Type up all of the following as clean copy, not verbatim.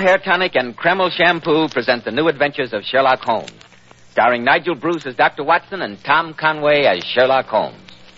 Hair Tonic and Kreml Shampoo present the new adventures of Sherlock Holmes, starring Nigel Bruce as Dr. Watson and Tom Conway as Sherlock Holmes.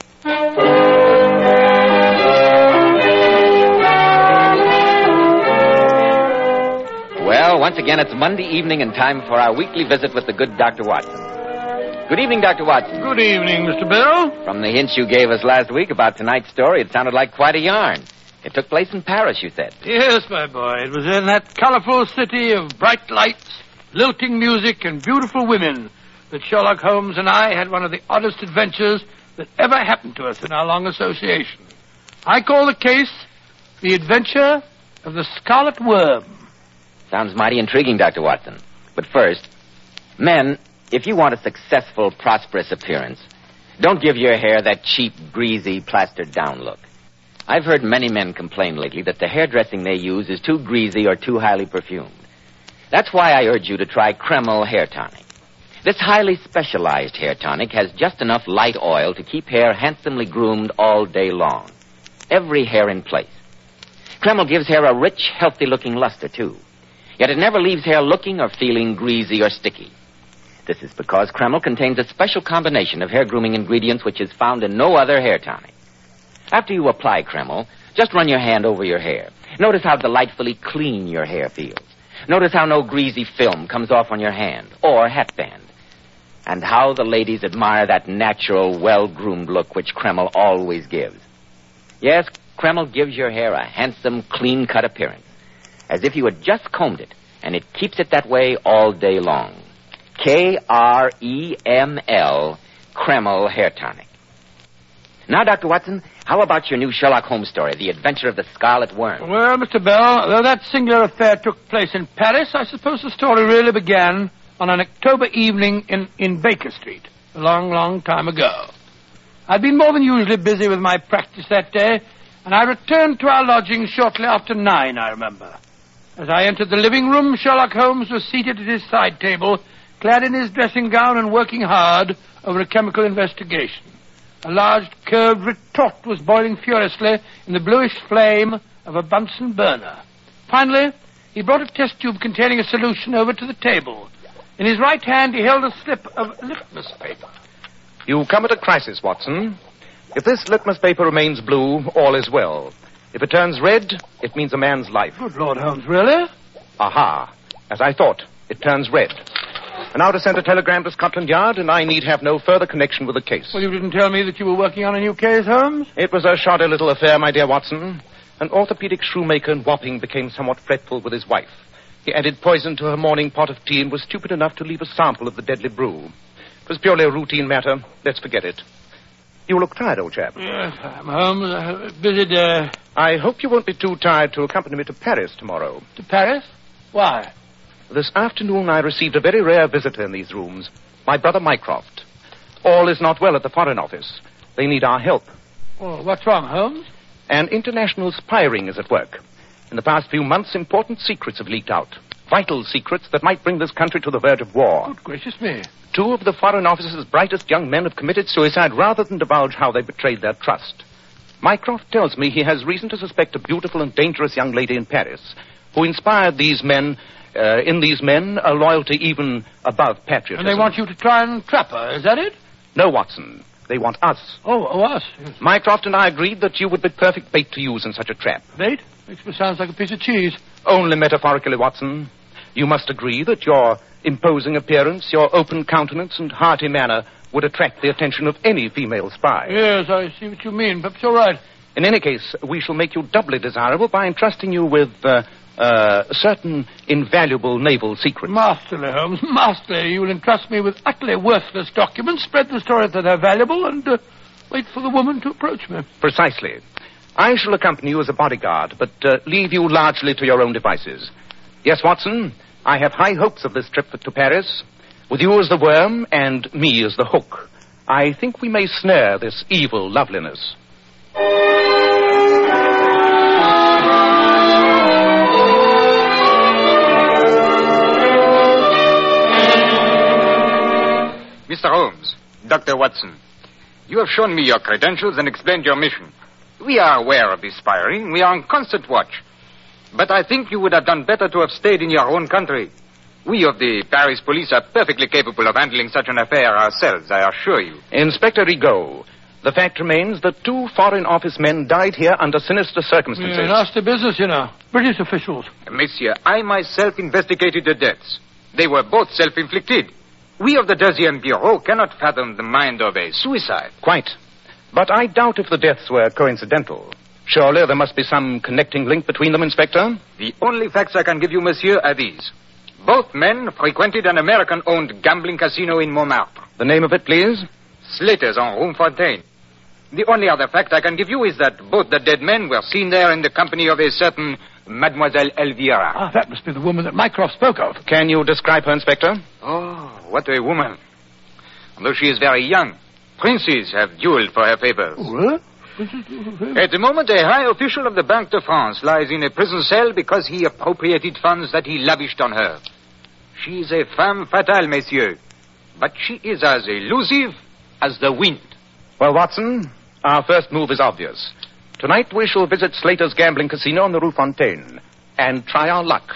Well, once again, it's Monday evening and time for our weekly visit with the good Dr. Watson. Good evening, Dr. Watson. Good evening, Mr. Bell. From the hints you gave us last week about tonight's story, it sounded like quite a yarn. It took place in Paris, you said. Yes, my boy. It was in that colorful city of bright lights, lilting music, and beautiful women that Sherlock Holmes and I had one of the oddest adventures that ever happened to us in our long association. I call the case The Adventure of the Scarlet Worm. Sounds mighty intriguing, Dr. Watson. But first, men, if you want a successful, prosperous appearance, don't give your hair that cheap, greasy, plastered-down look. I've heard many men complain lately that the hairdressing they use is too greasy or too highly perfumed. That's why I urge you to try Kreml Hair Tonic. This highly specialized hair tonic has just enough light oil to keep hair handsomely groomed all day long. Every hair in place. Kreml gives hair a rich, healthy-looking luster, too. Yet it never leaves hair looking or feeling greasy or sticky. This is because Kreml contains a special combination of hair grooming ingredients which is found in no other hair tonic. After you apply Kreml, just run your hand over your hair. Notice how delightfully clean your hair feels. Notice how no greasy film comes off on your hand or hatband. And how the ladies admire that natural, well-groomed look which Kreml always gives. Yes, Kreml gives your hair a handsome, clean-cut appearance, as if you had just combed it, and it keeps it that way all day long. Kreml, Kreml Hair Tonic. Now, Dr. Watson, how about your new Sherlock Holmes story, The Adventure of the Scarlet Worm? Well, Mr. Bell, though that singular affair took place in Paris, I suppose the story really began on an October evening in Baker Street, a long, long time ago. I'd been more than usually busy with my practice that day, and I returned to our lodgings shortly after 9, I remember. As I entered the living room, Sherlock Holmes was seated at his side table, clad in his dressing gown and working hard over a chemical investigation. A large curved retort was boiling furiously in the bluish flame of a Bunsen burner. Finally, he brought a test tube containing a solution over to the table. In his right hand, he held a slip of litmus paper. You come at a crisis, Watson. If this litmus paper remains blue, all is well. If it turns red, it means a man's life. Good Lord, Holmes, really? Aha. As I thought, it turns red. And now to send a telegram to Scotland Yard, and I need have no further connection with the case. Well, you didn't tell me that you were working on a new case, Holmes? It was a shoddy little affair, my dear Watson. An orthopedic shoemaker in Wapping became somewhat fretful with his wife. He added poison to her morning pot of tea and was stupid enough to leave a sample of the deadly brew. It was purely a routine matter. Let's forget it. You look tired, old chap. Yes, I'm Holmes. Busy day. I hope you won't be too tired to accompany me to Paris tomorrow. To Paris? Why? This afternoon I received a very rare visitor in these rooms, my brother Mycroft. All is not well at the Foreign Office. They need our help. Oh, what's wrong, Holmes? An international spy ring is at work. In the past few months, important secrets have leaked out. Vital secrets that might bring this country to the verge of war. Good gracious me. 2 of the Foreign Office's brightest young men have committed suicide rather than divulge how they betrayed their trust. Mycroft tells me he has reason to suspect a beautiful and dangerous young lady in Paris who inspired these men... in these men, a loyalty even above patriotism. And they want you to try and trap her, is that it? No, Watson. They want us. Oh, us? Yes. Mycroft and I agreed that you would be perfect bait to use in such a trap. Bait? Makes me sound like a piece of cheese. Only metaphorically, Watson. You must agree that your imposing appearance, your open countenance, and hearty manner would attract the attention of any female spy. Yes, I see what you mean. Perhaps you're right. In any case, we shall make you doubly desirable by entrusting you with... certain invaluable naval secrets. Masterly, Holmes, masterly. You will entrust me with utterly worthless documents, spread the story that they're valuable, and wait for the woman to approach me. Precisely. I shall accompany you as a bodyguard, but leave you largely to your own devices. Yes, Watson, I have high hopes of this trip to Paris. With you as the worm and me as the hook, I think we may snare this evil loveliness. Mr. Holmes, Dr. Watson, you have shown me your credentials and explained your mission. We are aware of this spy ring. We are on constant watch. But I think you would have done better to have stayed in your own country. We of the Paris police are perfectly capable of handling such an affair ourselves, I assure you. Inspector Rigaud, the fact remains that 2 Foreign Office men died here under sinister circumstances. Yeah, nasty business, you know. British officials. Monsieur, I myself investigated the deaths. They were both self-inflicted. We of the Deuxième Bureau cannot fathom the mind of a suicide. Quite. But I doubt if the deaths were coincidental. Surely there must be some connecting link between them, Inspector? The only facts I can give you, monsieur, are these. Both men frequented an American-owned gambling casino in Montmartre. The name of it, please? Slater's on Rue Fontaine. The only other fact I can give you is that both the dead men were seen there in the company of a certain Mademoiselle Elvira. Ah, that must be the woman that Mycroft spoke of. Can you describe her, Inspector? Oh, what a woman. Although she is very young, princes have dueled for her favors. What? At the moment, a high official of the Banque de France lies in a prison cell because he appropriated funds that he lavished on her. She is a femme fatale, messieurs. But she is as elusive as the wind. Well, Watson, our first move is obvious. Tonight we shall visit Slater's gambling casino on the Rue Fontaine and try our luck.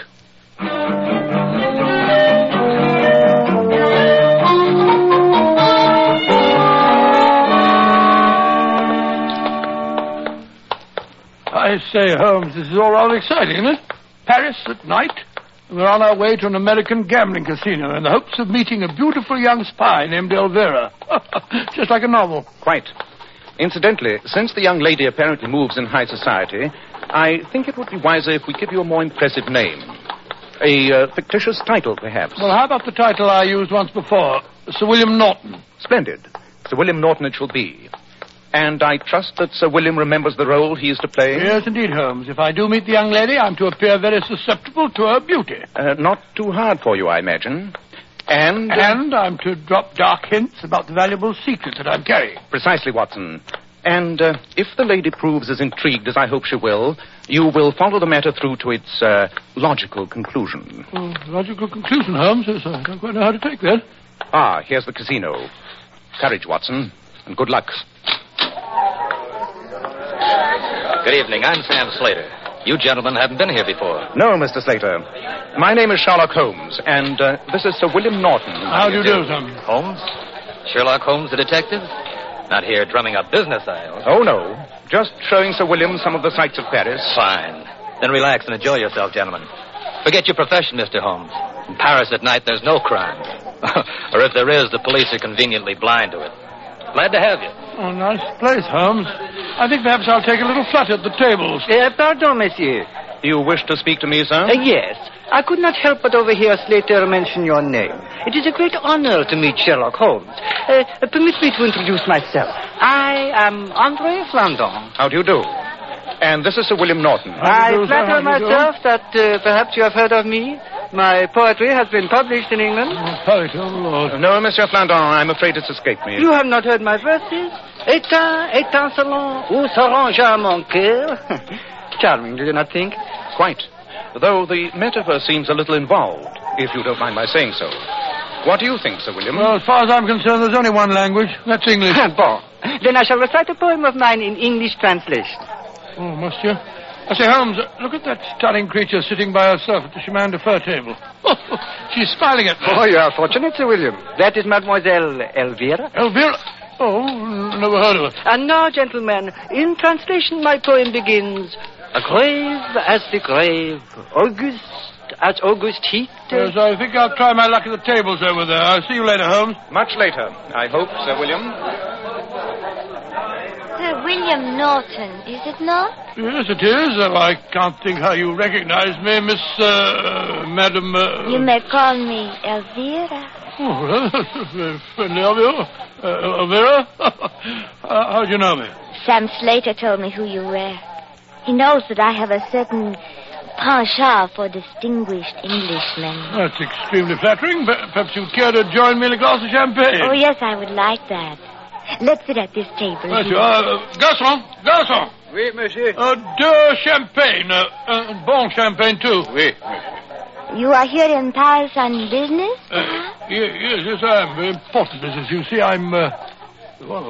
I say, Holmes, this is all rather exciting, isn't it? Paris at night. We're on our way to an American gambling casino in the hopes of meeting a beautiful young spy named Elvira. Just like a novel. Quite. Incidentally, since the young lady apparently moves in high society, I think it would be wiser if we give you a more impressive name. A fictitious title, perhaps. Well, how about the title I used once before? Sir William Norton. Splendid. Sir William Norton it shall be. And I trust that Sir William remembers the role he is to play? Yes, indeed, Holmes. If I do meet the young lady, I'm to appear very susceptible to her beauty. Not too hard for you, I imagine. And I'm to drop dark hints about the valuable secret that I'm carrying. Precisely, Watson. And if the lady proves as intrigued as I hope she will, you will follow the matter through to its logical conclusion. Logical conclusion, Holmes? Yes, I don't quite know how to take that. Ah, here's the casino. Courage, Watson, and good luck. Good evening. I'm Sam Slater. You gentlemen haven't been here before. No, Mr. Slater. My name is Sherlock Holmes, and this is Sir William Norton. How do you do, Sam? Holmes? Sherlock Holmes, the detective? Not here drumming up business, I hope. Oh, no. Just showing Sir William some of the sights of Paris. Fine. Then relax and enjoy yourself, gentlemen. Forget your profession, Mr. Holmes. In Paris at night, there's no crime. Or if there is, the police are conveniently blind to it. Glad to have you. Oh, nice place, Holmes. I think perhaps I'll take a little flutter at the tables. Pardon, monsieur. You wish to speak to me, sir? Yes. I could not help but overhear Slater mention your name. It is a great honor to meet Sherlock Holmes. Permit me to introduce myself. I am André Flandon. How do you do? And this is Sir William Norton. I flatter myself that perhaps you have heard of me. My poetry has been published in England. Poet, oh, Lord. No, Monsieur Flandon, I'm afraid it's escaped me. You have not heard my verses? Étincelant, où s'arrangea mon cœur. Charming, do you not think? Quite. Though the metaphor seems a little involved, if you don't mind my saying so. What do you think, Sir William? Well, as far as I'm concerned, there's only one language. That's English. Bon. Then I shall recite a poem of mine in English translation. Oh, monsieur. I say, Holmes, look at that stunning creature sitting by herself at the chemin de fer table. She's smiling at me. Oh, you are fortunate, Sir William. That is Mademoiselle Elvira. Elvira? Oh, never heard of her. And now, gentlemen, in translation, my poem begins... Grave as the grave, August as August heat. Yes, I think I'll try my luck at the tables over there. I'll see you later, Holmes. Much later, I hope, Sir William. Sir William Norton, is it not? Yes, it is. I can't think how you recognize me, Miss, Madam... You may call me Elvira. Oh, well, that's very friendly of you. Elvira? How do you know me? Sam Slater told me who you were. He knows that I have a certain penchant for distinguished Englishmen. That's extremely flattering. Perhaps you'd care to join me in a glass of champagne. Oh, yes, I would like that. Let's sit at this table. Right, you are. Garçon! Oui, monsieur. Deux champagne. Bon champagne, too. Oui. You are here in Paris on business? Yes, I am. Very important business. You see, I'm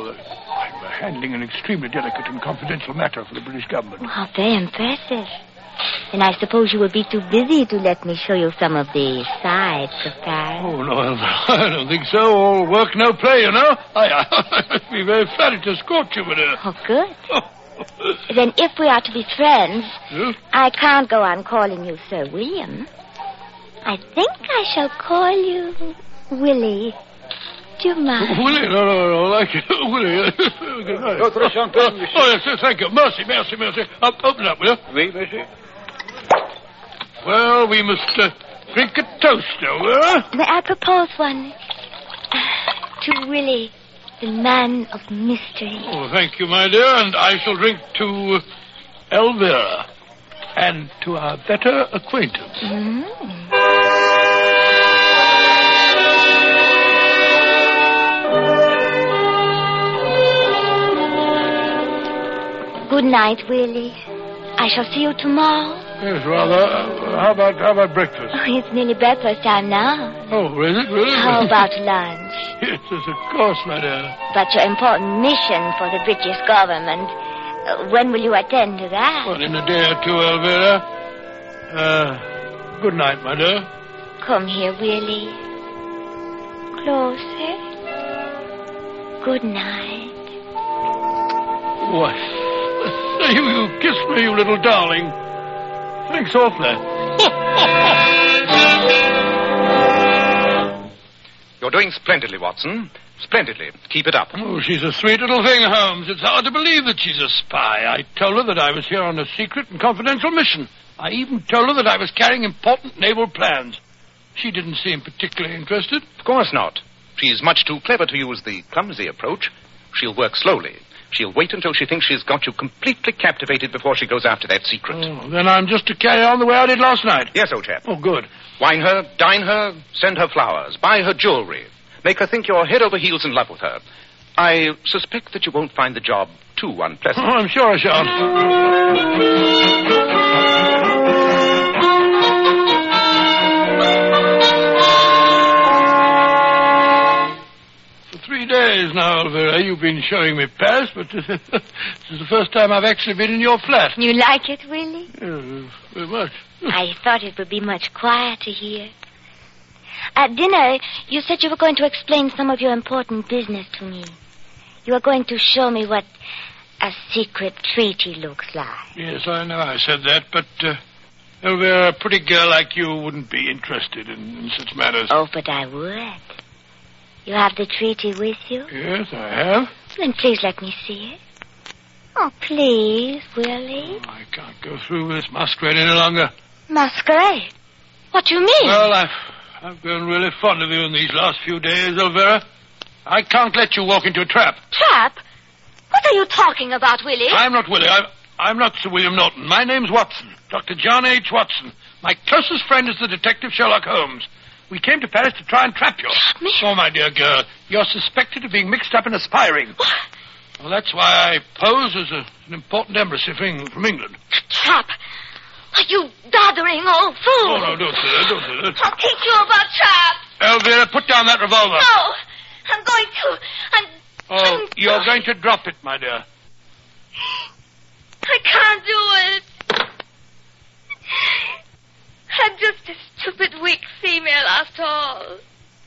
handling an extremely delicate and confidential matter for the British government. Oh, how very impressive. then I suppose you will be too busy to let me show you some of the sights of Paris. Oh, no, I don't think so. All work, no play, you know. I'd be very flattered to escort you, madame. Oh, good. Then if we are to be friends, I can't go on calling you Sir William. I think I shall call you Willie. Do you mind? Willie? No, like it. Willie. Votre champagne, monsieur. Oh, yes, thank you. Mercy. Open up, will you? Oui, monsieur. Well, we must drink a toast, Elvira. May I propose one? To Willie, the man of mystery. Oh, thank you, my dear, and I shall drink to Elvira and to our better acquaintance. Good night, Willie. I shall see you tomorrow. Yes, rather. How about breakfast? Oh, it's nearly breakfast time now. Oh, is it really? How about lunch? Yes, of course, my dear. But your important mission for the British government, when will you attend to that? Well, in a day or two, Elvira. Good night, my dear. Come here, Willie. Closer. Good night. What? You kissed me, you little darling. Thanks awfully. You're doing splendidly, Watson. Splendidly. Keep it up. Oh, she's a sweet little thing, Holmes. It's hard to believe that she's a spy. I told her that I was here on a secret and confidential mission. I even told her that I was carrying important naval plans. She didn't seem particularly interested. Of course not. She's much too clever to use the clumsy approach. She'll work slowly. She'll wait until she thinks she's got you completely captivated before she goes after that secret. Oh, then I'm just to carry on the way I did last night. Yes, old chap. Oh, good. Wine her, dine her, send her flowers, buy her jewelry. Make her think you're head over heels in love with her. I suspect that you won't find the job too unpleasant. Oh, I'm sure I shan't. For 3 days now, Elvira, you've been showing me Paris, but this is the first time I've actually been in your flat. You like it, Willie? Yes, very much. I thought it would be much quieter here. At dinner, you said you were going to explain some of your important business to me. You were going to show me what a secret treaty looks like. Yes, I know I said that, but Elvira, a pretty girl like you wouldn't be interested in such matters. Oh, but I would. You have the treaty with you? Yes, I have. Then please let me see it. Oh, please, Willie. Oh, I can't go through with this masquerade any longer. Masquerade? What do you mean? Well, I've grown really fond of you in these last few days, Elvira. I can't let you walk into a trap. Trap? What are you talking about, Willie? I'm not Willie. I'm not Sir William Norton. My name's Watson. Dr. John H. Watson. My closest friend is the detective Sherlock Holmes. We came to Paris to try and trap you. Me? Oh, my dear girl, you're suspected of being mixed up in a spy ring. Well, that's why I pose as an important embassy from England. Trap? Are you doddering old fool? Oh, no, don't say that, don't say that. I'll teach you about traps. Elvira, put down that revolver. No, I'm going to. Oh, you're going to drop it, my dear. I can't do it. I'm just a stupid, weak female after all.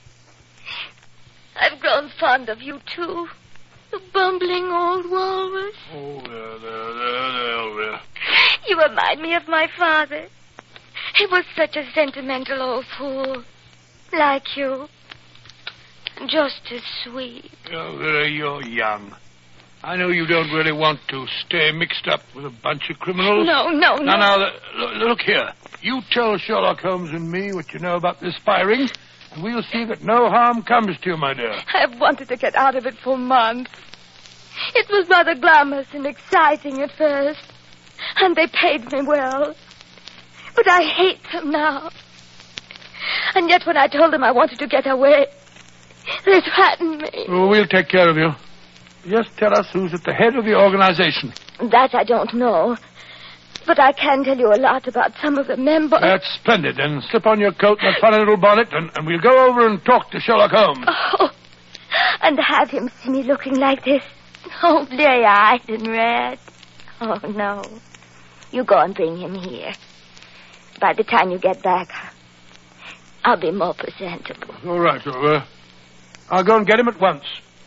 I've grown fond of you, too. The bumbling old walrus. Oh, there, Elvira. You remind me of my father. He was such a sentimental old fool. Like you. Just as sweet. Elvira, you're young. I know you don't really want to stay mixed up with a bunch of criminals. No. Now, look here. You tell Sherlock Holmes and me what you know about this spy ring, and we'll see that no harm comes to you, my dear. I've wanted to get out of it for months. It was rather glamorous and exciting at first, and they paid me well. But I hate them now. And yet when I told them I wanted to get away, they threatened me. Oh, we'll take care of you. Just tell us who's at the head of the organization. That I don't know. But I can tell you a lot about some of the members. That's splendid. Then slip on your coat and that funny little bonnet, and we'll go over and talk to Sherlock Holmes. Oh, and have him see me looking like this. Oh, bleary-eyed and red. Oh, no. You go and bring him here. By the time you get back, I'll be more presentable. All right, I'll go and get him at once.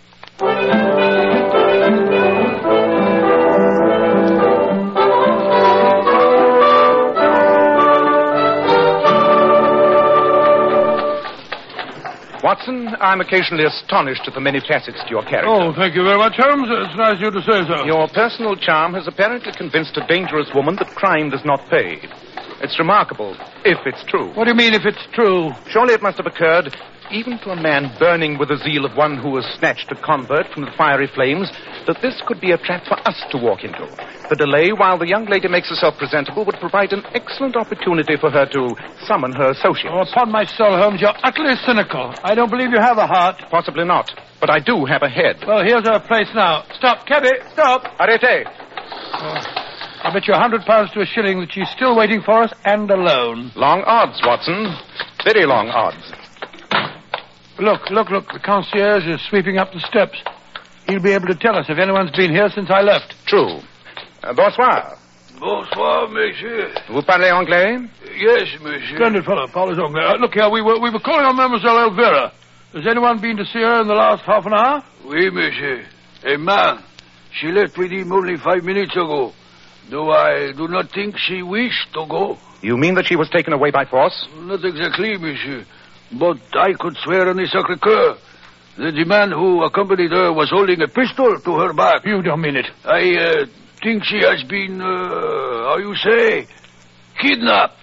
Watson, I'm occasionally astonished at the many facets to your character. Oh, thank you very much, Holmes. It's nice of you to say so. Your personal charm has apparently convinced a dangerous woman that crime does not pay. It's remarkable, if it's true. What do you mean, if it's true? Surely it must have occurred, even to a man burning with the zeal of one who has snatched a convert from the fiery flames, that this could be a trap for us to walk into. The delay while the young lady makes herself presentable would provide an excellent opportunity for her to summon her associates. Oh, upon my soul, Holmes, you're utterly cynical. I don't believe you have a heart. Possibly not, but I do have a head. Well, here's our place now. Stop, cabby, stop. Arrêtez. I bet you £100 to a shilling that she's still waiting for us and alone. Long odds, Watson. Very long odds. Look. The concierge is sweeping up the steps. He'll be able to tell us if anyone's been here since I left. True. Bonsoir. Bonsoir, monsieur. Vous parlez anglais? Yes, monsieur. Splendid fellow, parlez anglais. Look here, we were calling on Mademoiselle Elvira. Has anyone been to see her in the last half an hour? Oui, monsieur. A man. She left with him only 5 minutes ago. Though I do not think she wished to go. You mean that she was taken away by force? Not exactly, monsieur. But I could swear on the Sacré-Cœur that the man who accompanied her was holding a pistol to her back. You don't mean it. I think she has been, how you say, kidnapped.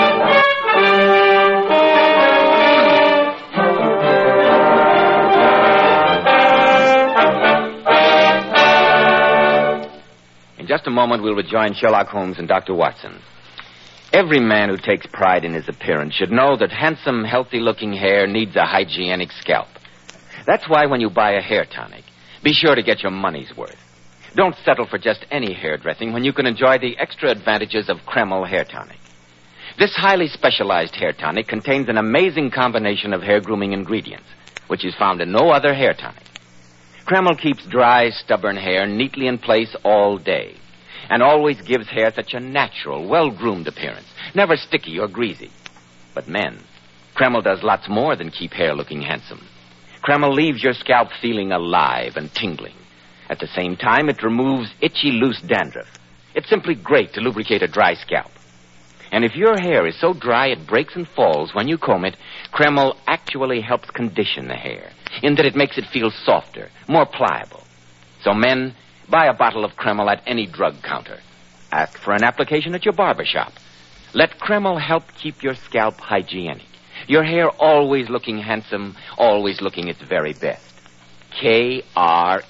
In just a moment, we'll rejoin Sherlock Holmes and Dr. Watson. Every man who takes pride in his appearance should know that handsome, healthy-looking hair needs a hygienic scalp. That's why when you buy a hair tonic, be sure to get your money's worth. Don't settle for just any hairdressing when you can enjoy the extra advantages of Kreml Hair Tonic. This highly specialized hair tonic contains an amazing combination of hair grooming ingredients, which is found in no other hair tonic. Kreml keeps dry, stubborn hair neatly in place all day, and always gives hair such a natural, well-groomed appearance, never sticky or greasy. But men, Kreml does lots more than keep hair looking handsome. Kreml leaves your scalp feeling alive and tingling. At the same time, it removes itchy, loose dandruff. It's simply great to lubricate a dry scalp. And if your hair is so dry it breaks and falls when you comb it, Kreml actually helps condition the hair, in that it makes it feel softer, more pliable. So men, buy a bottle of Kreml at any drug counter. Ask for an application at your barber shop. Let Kreml help keep your scalp hygienic. Your hair always looking handsome, always looking its very best. Kreml.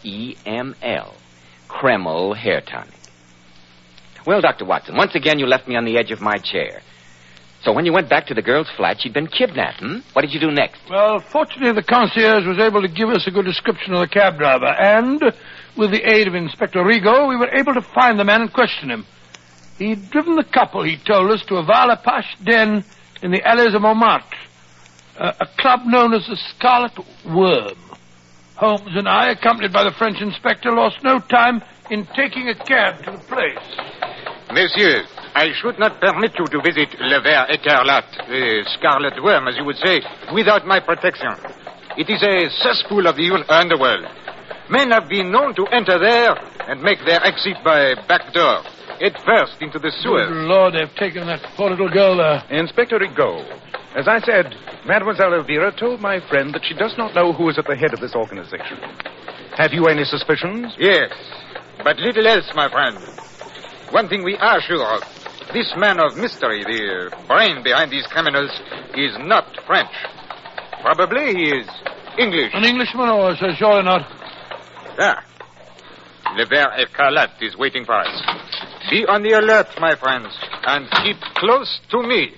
Kreml Hair Tonic. Well, Dr. Watson, once again you left me on the edge of my chair. So when you went back to the girl's flat, she'd been kidnapped, What did you do next? Well, fortunately, the concierge was able to give us a good description of the cab driver, and with the aid of Inspector Rigaud, we were able to find the man and question him. He'd driven the couple, he told us, to a Val-Apache den in the alleys of Montmartre, a club known as the Scarlet Worm. Holmes and I, accompanied by the French inspector, lost no time in taking a cab to the place. Monsieur, I should not permit you to visit Le Ver Écarlate, the Scarlet Worm, as you would say, without my protection. It is a cesspool of the underworld. Men have been known to enter there and make their exit by back door, head first into the sewers. Good Lord, they've taken that poor little girl there. Inspector Rigaud, as I said, Mademoiselle Elvira told my friend that she does not know who is at the head of this organization. Have you any suspicions? Yes, but little else, my friend. One thing we are sure of. This man of mystery, the brain behind these criminals, is not French. Probably he is English. An Englishman, or so surely not. Ah. Le Ver Écarlate is waiting for us. Be on the alert, my friends, and keep close to me.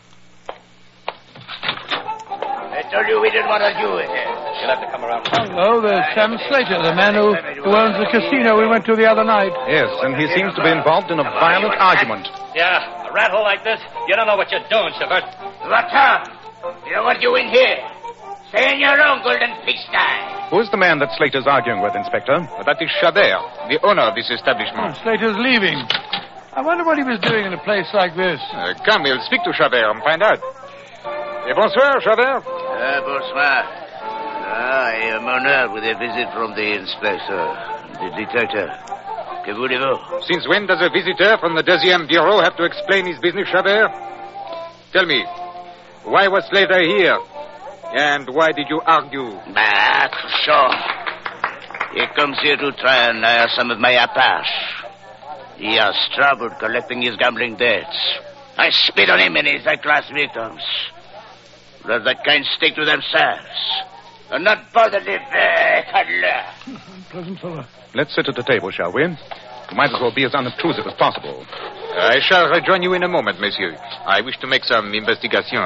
I told you we didn't want to do it. You'll have to come around. Oh, there's Sam Slater, the man who owns the casino we went to the other night. Yes, and he seems to be involved in a violent argument. Yeah, a rat hole like this, you don't know what you're doing, Chabert. Latin, you know what you in here? Stay in your own golden pigsty. Who's the man that Slater's arguing with, Inspector? That is Chabert, the owner of this establishment. Slater's leaving. I wonder what he was doing in a place like this. Come, we'll speak to Chabert and find out. Bonsoir, Chabert. Bonsoir. I am honored with a visit from the inspector, the detective. Que voulez-vous? Since when does a visitor from the 2e Bureau have to explain his business, Chabert? Tell me, why was Slater here? And why did you argue? Sure. He comes here to try and hire some of my Apache. He has trouble collecting his gambling debts. I spit on him and his high-class victims. Let the kind stick to themselves. And not bother the cuddler. Pleasant fellow. Let's sit at the table, shall we? You might as well be as unobtrusive as possible. I shall rejoin you in a moment, monsieur. I wish to make some investigation.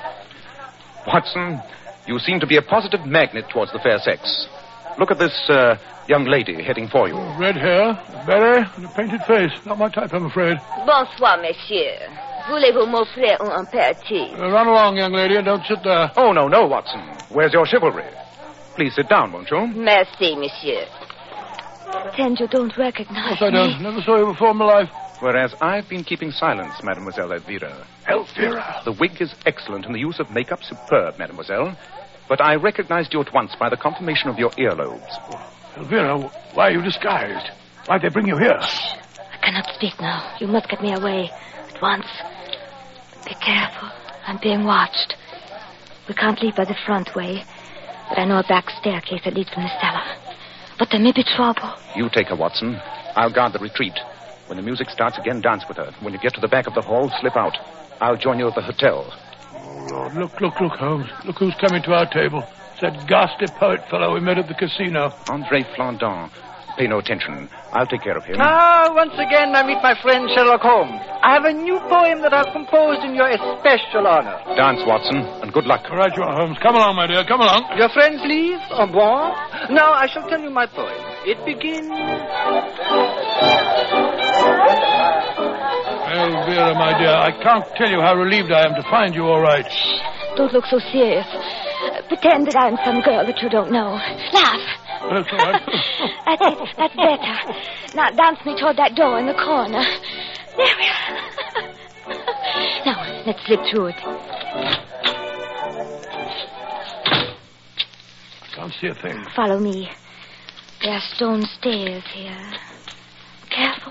Watson, you seem to be a positive magnet towards the fair sex. Look at this young lady heading for you. Red hair, a beret, and a painted face. Not my type, I'm afraid. Bonsoir, monsieur. Voulez-vous m'offrir un apéritif? Run along, young lady, and don't sit there. Oh, no, Watson. Where's your chivalry? Please sit down, won't you? Merci, monsieur. Pretend you don't recognize Of course I don't. Never saw you before in my life. Whereas I've been keeping silence, Mademoiselle Elvira. Elvira? The wig is excellent and the use of makeup superb, Mademoiselle. But I recognized you at once by the conformation of your earlobes. Elvira, why are you disguised? Why'd they bring you here? I cannot speak now. You must get me away at once. Be careful. I'm being watched. We can't leave by the front way, but I know a back staircase that leads from the cellar. But there may be trouble. You take her, Watson. I'll guard the retreat. When the music starts again, dance with her. When you get to the back of the hall, slip out. I'll join you at the hotel. Oh, Lord, look, Holmes. Look who's coming to our table. It's that ghastly poet fellow we met at the casino. André Flandin. Pay no attention. I'll take care of him. Once again I meet my friend Sherlock Holmes. I have a new poem that I've composed in your especial honor. Dance, Watson, and good luck. All right, you are, Holmes. Come along, my dear. Come along. Your friends leave? Au revoir. Now I shall tell you my poem. It begins... Elvira, my dear, I can't tell you how relieved I am to find you all right. Don't look so serious. Pretend that I'm some girl that you don't know. Laugh. That's all right. That's it. That's better. Now dance me toward that door in the corner. There we are. Now, let's slip through it. I can't see a thing. Follow me. There are stone stairs here. Careful.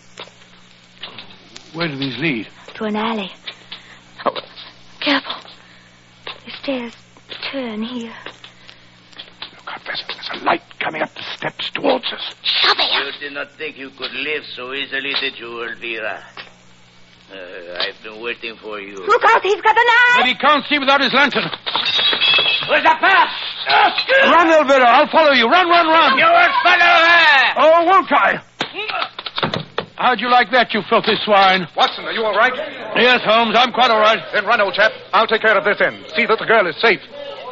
Where do these lead? To an alley. Oh, careful. The stairs turn here. Look out, there's a light coming up the steps towards us. Chabert! You did not think you could live so easily, did you, Elvira? I've been waiting for you. Look out, he's got a knife! But he can't see without his lantern. Where's the pass? Run, Elvira, I'll follow you. Run. You won't follow her! Oh, won't I? How'd you like that, you filthy swine? Watson, are you all right? Yes, Holmes, I'm quite all right. Then run, old chap. I'll take care of this end. See that the girl is safe.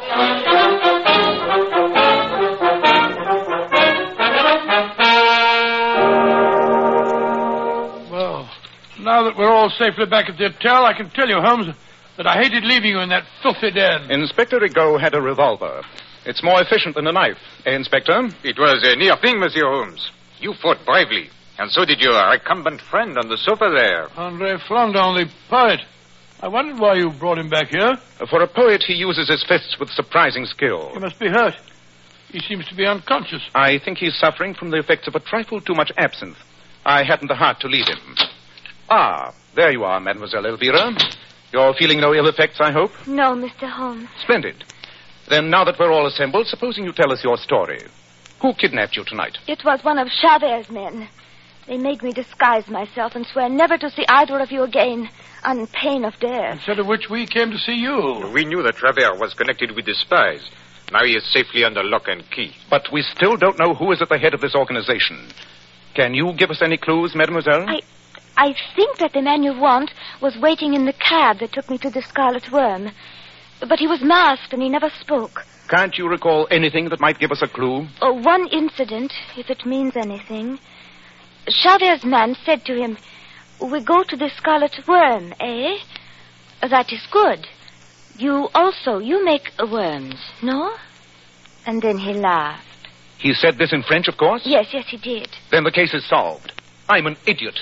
Well, now that we're all safely back at the hotel, I can tell you, Holmes, that I hated leaving you in that filthy den. Inspector Rigaud had a revolver. It's more efficient than a knife. Eh, Inspector? It was a near thing, Monsieur Holmes. You fought bravely. And so did your recumbent friend on the sofa there. André Flandin, the poet. I wondered why you brought him back here. For a poet, he uses his fists with surprising skill. He must be hurt. He seems to be unconscious. I think he's suffering from the effects of a trifle too much absinthe. I hadn't the heart to lead him. Ah, there you are, Mademoiselle Elvira. You're feeling no ill effects, I hope? No, Mr. Holmes. Splendid. Then now that we're all assembled, supposing you tell us your story. Who kidnapped you tonight? It was one of Chabert's men. They made me disguise myself and swear never to see either of you again, on pain of death. Instead of which we came to see you. We knew that Travers was connected with the spies. Now he is safely under lock and key. But we still don't know who is at the head of this organization. Can you give us any clues, mademoiselle? I think that the man you want was waiting in the cab that took me to the Scarlet Worm. But he was masked and he never spoke. Can't you recall anything that might give us a clue? Oh, one incident, if it means anything. Chabert's man said to him, "We go to the Scarlet Worm, eh? That is good. You make worms, no?" And then he laughed. He said this in French, of course? Yes, he did. Then the case is solved. I'm an idiot.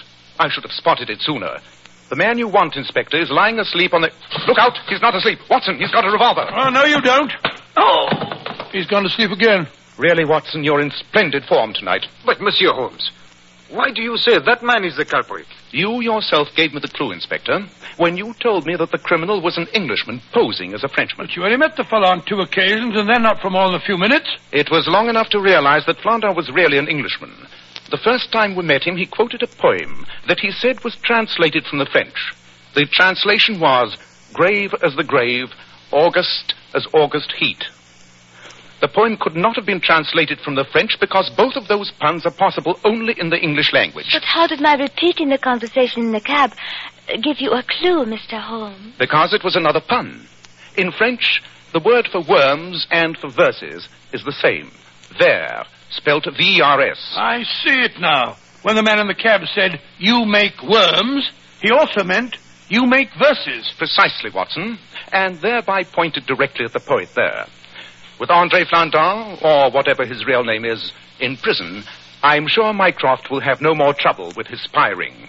I should have spotted it sooner. The man you want, Inspector, is lying asleep on the... Look out! He's not asleep. Watson, he's got a revolver. Oh, no, you don't. Oh! He's gone to sleep again. Really, Watson, you're in splendid form tonight. But, Monsieur Holmes, why do you say that man is the culprit? You yourself gave me the clue, Inspector, when you told me that the criminal was an Englishman posing as a Frenchman. But you only met the fellow on 2 occasions, and then not for more than a few minutes. It was long enough to realize that Flandre was really an Englishman. The first time we met him, he quoted a poem that he said was translated from the French. The translation was, grave as the grave, August as August heat. The poem could not have been translated from the French because both of those puns are possible only in the English language. But how did my repeating the conversation in the cab give you a clue, Mr. Holmes? Because it was another pun. In French, the word for worms and for verses is the same. Ver, spelt V-E-R-S. I see it now. When the man in the cab said, you make worms, he also meant, you make verses. Precisely, Watson, and thereby pointed directly at the poet there. With André Flandre, or whatever his real name is, in prison, I'm sure Mycroft will have no more trouble with his spy ring.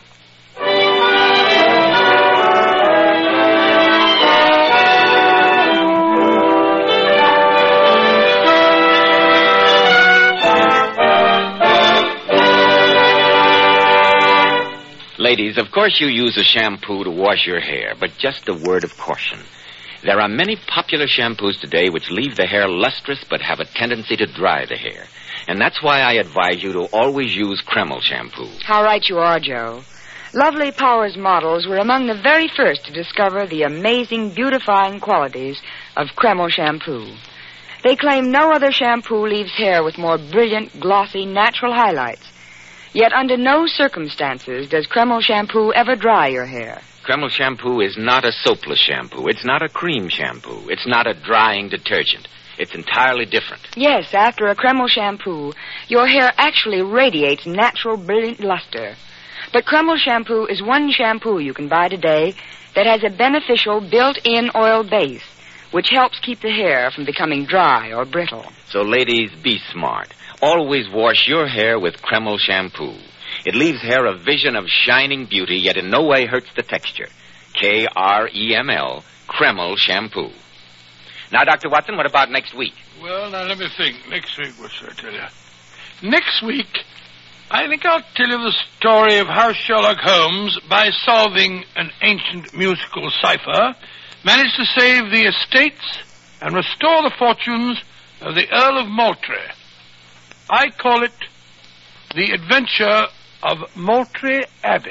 Ladies, of course you use a shampoo to wash your hair, but just a word of caution. There are many popular shampoos today which leave the hair lustrous but have a tendency to dry the hair. And that's why I advise you to always use Kreml shampoo. How right you are, Joe. Lovely Powers models were among the very first to discover the amazing beautifying qualities of Kreml shampoo. They claim no other shampoo leaves hair with more brilliant, glossy, natural highlights. Yet under no circumstances does Kreml shampoo ever dry your hair. Kreml shampoo is not a soapless shampoo. It's not a cream shampoo. It's not a drying detergent. It's entirely different. Yes, after a Kreml shampoo, your hair actually radiates natural, brilliant luster. But Kreml shampoo is one shampoo you can buy today that has a beneficial built-in oil base, which helps keep the hair from becoming dry or brittle. So, ladies, be smart. Always wash your hair with Kreml shampoo. It leaves hair a vision of shining beauty, yet in no way hurts the texture. Kreml, Kreml shampoo. Now, Dr. Watson, what about next week? Well, now, let me think. Next week, what should I tell you? Next week, I think I'll tell you the story of how Sherlock Holmes, by solving an ancient musical cipher, managed to save the estates and restore the fortunes of the Earl of Moultrie. I call it The Adventure of Moultrie Abbey.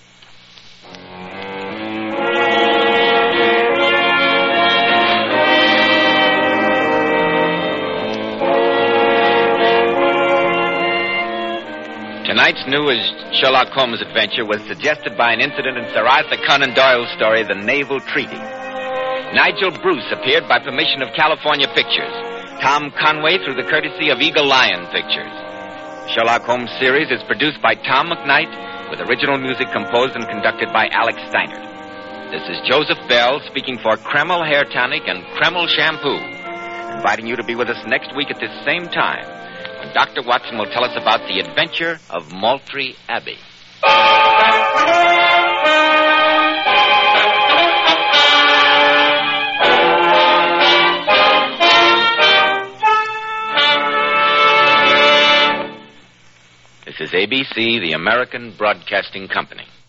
Tonight's newest Sherlock Holmes adventure was suggested by an incident in Sir Arthur Conan Doyle's story, The Naval Treaty. Nigel Bruce appeared by permission of California Pictures. Tom Conway through the courtesy of Eagle Lion Pictures. Sherlock Holmes series is produced by Tom McKnight with original music composed and conducted by Alex Steinert. This is Joseph Bell speaking for Kreml Hair Tonic and Kreml Shampoo, inviting you to be with us next week at this same time when Dr. Watson will tell us about the adventure of Moultrie Abbey. This is ABC, the American Broadcasting Company.